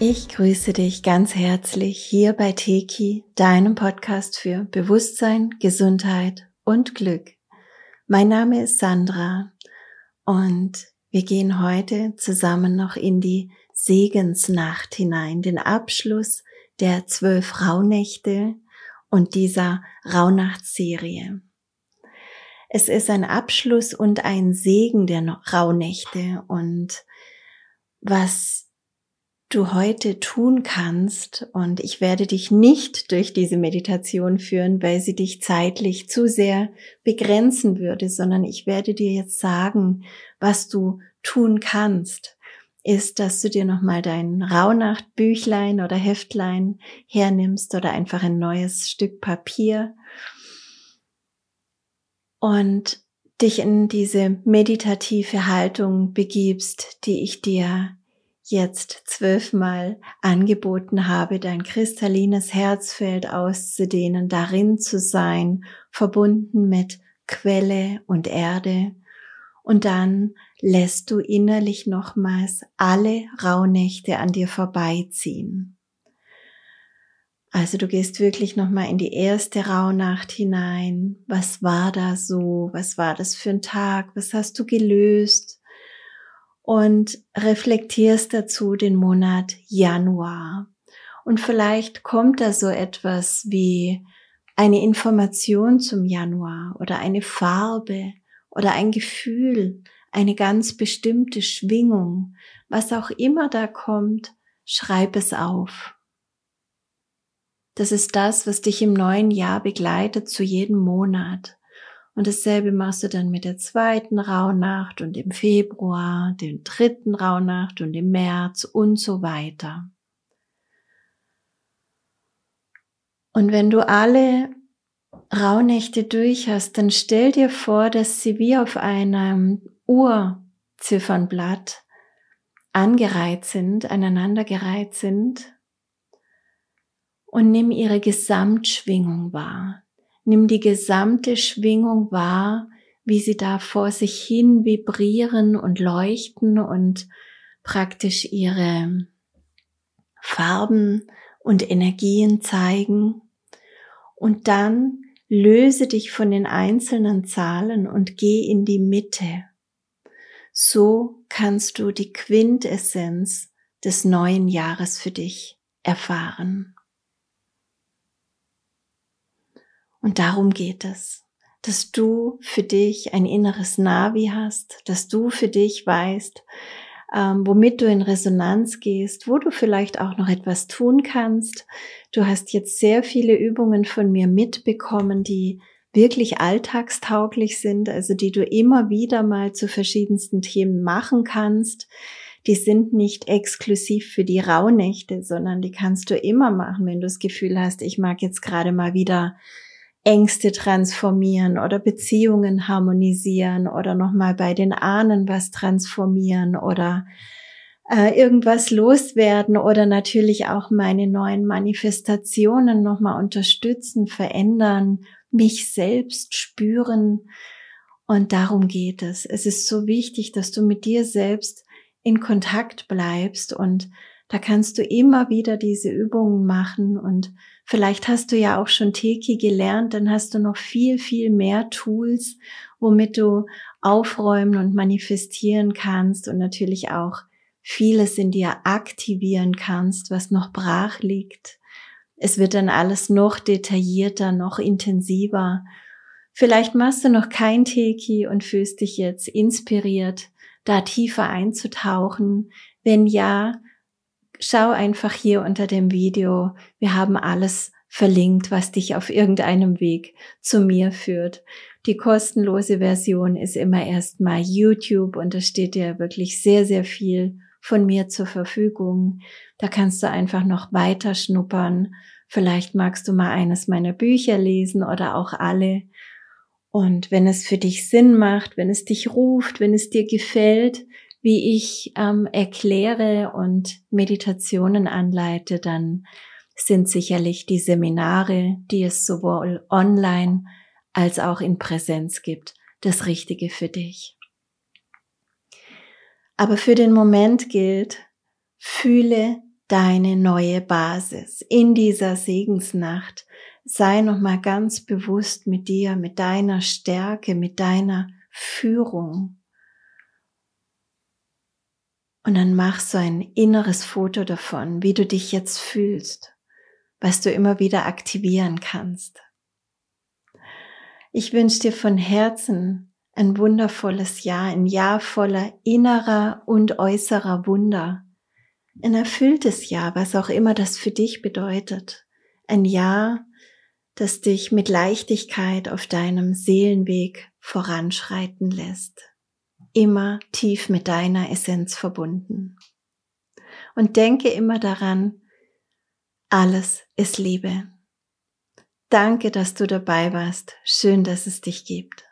Ich grüße dich ganz herzlich hier bei Teki, deinem Podcast für Bewusstsein, Gesundheit und Glück. Mein Name ist Sandra und wir gehen heute zusammen noch in die Segensnacht hinein, den Abschluss der 12 Rauhnächte und dieser Rauhnachtsserie. Es ist ein Abschluss und ein Segen der Rauhnächte und was du heute tun kannst, und ich werde dich nicht durch diese Meditation führen, weil sie dich zeitlich zu sehr begrenzen würde, sondern ich werde dir jetzt sagen, was du tun kannst, ist, dass du dir nochmal dein Rauhnacht-Büchlein oder Heftlein hernimmst oder einfach ein neues Stück Papier und dich in diese meditative Haltung begibst, die ich dir jetzt 12-mal angeboten habe, dein kristallines Herzfeld auszudehnen, darin zu sein, verbunden mit Quelle und Erde. Und dann lässt du innerlich nochmals alle Rauhnächte an dir vorbeiziehen. Also du gehst wirklich nochmal in die erste Rauhnacht hinein. Was war da so? Was war das für ein Tag? Was hast du gelöst? Und reflektierst dazu den Monat Januar. Und vielleicht kommt da so etwas wie eine Information zum Januar oder eine Farbe oder ein Gefühl, eine ganz bestimmte Schwingung. Was auch immer da kommt, schreib es auf. Das ist das, was dich im neuen Jahr begleitet zu jedem Monat. Und dasselbe machst du dann mit der 2. Rauhnacht und im Februar, der 3. Rauhnacht und im März und so weiter. Und wenn du alle Rauhnächte durch hast, dann stell dir vor, dass sie wie auf einem Urziffernblatt angereiht sind, aneinandergereiht sind, und nimm ihre Gesamtschwingung wahr. Nimm die gesamte Schwingung wahr, wie sie da vor sich hin vibrieren und leuchten und praktisch ihre Farben und Energien zeigen. Und dann löse dich von den einzelnen Zahlen und geh in die Mitte. So kannst du die Quintessenz des neuen Jahres für dich erfahren. Und darum geht es, dass du für dich ein inneres Navi hast, dass du für dich weißt, womit du in Resonanz gehst, wo du vielleicht auch noch etwas tun kannst. Du hast jetzt sehr viele Übungen von mir mitbekommen, die wirklich alltagstauglich sind, also die du immer wieder mal zu verschiedensten Themen machen kannst. Die sind nicht exklusiv für die Rauhnächte, sondern die kannst du immer machen, wenn du das Gefühl hast, ich mag jetzt gerade mal wieder Ängste transformieren oder Beziehungen harmonisieren oder nochmal bei den Ahnen was transformieren oder irgendwas loswerden oder natürlich auch meine neuen Manifestationen nochmal unterstützen, verändern, mich selbst spüren. Und darum geht es. Es ist so wichtig, dass du mit dir selbst in Kontakt bleibst, und da kannst du immer wieder diese Übungen machen. Und vielleicht hast du ja auch schon Teki gelernt, dann hast du noch viel, viel mehr Tools, womit du aufräumen und manifestieren kannst und natürlich auch vieles in dir aktivieren kannst, was noch brach liegt. Es wird dann alles noch detaillierter, noch intensiver. Vielleicht machst du noch kein Teki und fühlst dich jetzt inspiriert, da tiefer einzutauchen. Wenn ja, schau einfach hier unter dem Video. Wir haben alles verlinkt, was dich auf irgendeinem Weg zu mir führt. Die kostenlose Version ist immer erstmal YouTube, und da steht dir wirklich sehr, sehr viel von mir zur Verfügung. Da kannst du einfach noch weiter schnuppern. Vielleicht magst du mal eines meiner Bücher lesen oder auch alle. Und wenn es für dich Sinn macht, wenn es dich ruft, wenn es dir gefällt, wie ich erkläre und Meditationen anleite, dann sind sicherlich die Seminare, die es sowohl online als auch in Präsenz gibt, das Richtige für dich. Aber für den Moment gilt, fühle deine neue Basis in dieser Segensnacht. Sei nochmal ganz bewusst mit dir, mit deiner Stärke, mit deiner Führung. Und dann mach so ein inneres Foto davon, wie du dich jetzt fühlst, was du immer wieder aktivieren kannst. Ich wünsche dir von Herzen ein wundervolles Jahr, ein Jahr voller innerer und äußerer Wunder. Ein erfülltes Jahr, was auch immer das für dich bedeutet. Ein Jahr, das dich mit Leichtigkeit auf deinem Seelenweg voranschreiten lässt. Immer tief mit deiner Essenz verbunden. Und denke immer daran, alles ist Liebe. Danke, dass du dabei warst. Schön, dass es dich gibt.